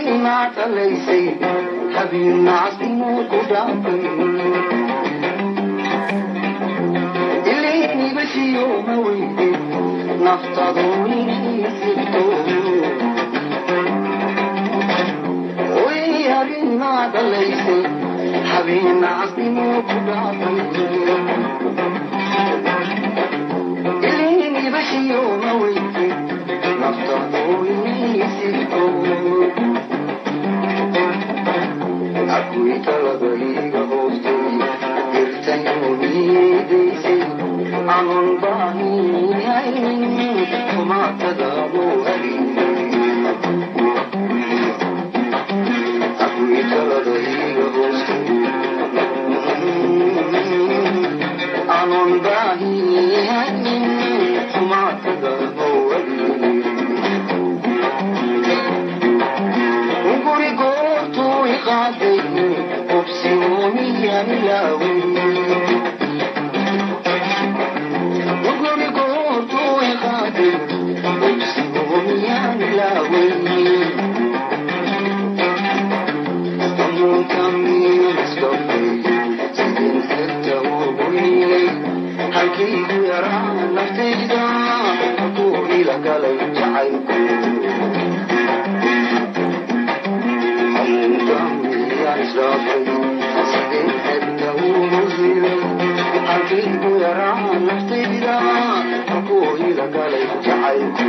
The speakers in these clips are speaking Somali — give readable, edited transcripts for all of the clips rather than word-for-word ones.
ما تليسي حبيب نعصمو كدافي اللي بشي يوم ويدي نفتضوني سبتو ويا ما تليسي حبيب نعصمو كدافي اللي بشي يوم ويدي نفتضوني سبتو Aku talaga iga hostay irtayo nideysay anon bahi haynin kumatada mo harin Aku talaga iga hostay anon bahi haynin kumatada mo harin Uguri gortu iqaday Obsioni amilawi Uguri gortu iqaday Obsioni amilawi Amun kami nastofi Sidin sirta uguri Halki yara naftida Aku ila galay ja'ayku Israfil, sidin hebta umuzil, hakiku yara naftida, aku ila galay ja'ayku.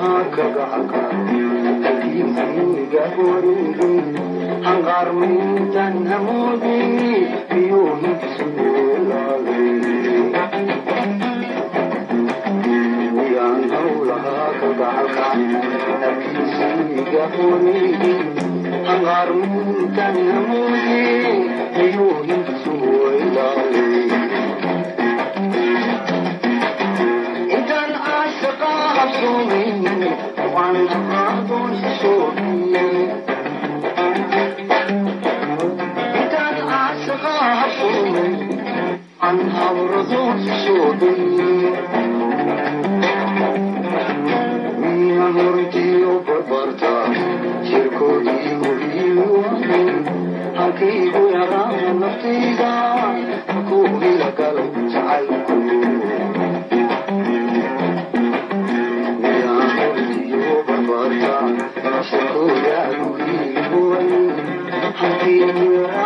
lahaa kalgacalka halkiisiiga wareegi hanqaarmintan hamoodi miyuu hinkisu ilaalay miyaan hawlahaa kalgacalka halkiisiiga wareegi hanqaarmintan hamoodi miyuu hinkisu ilaalay وعن أغراض سوري كان أعشقها حصومي عنها ورضون سوري ميها مرتي وبربرتا شركودي مهيواني حكيب يرى نفطيدا حكوهي لك لو تعالكو Shukura,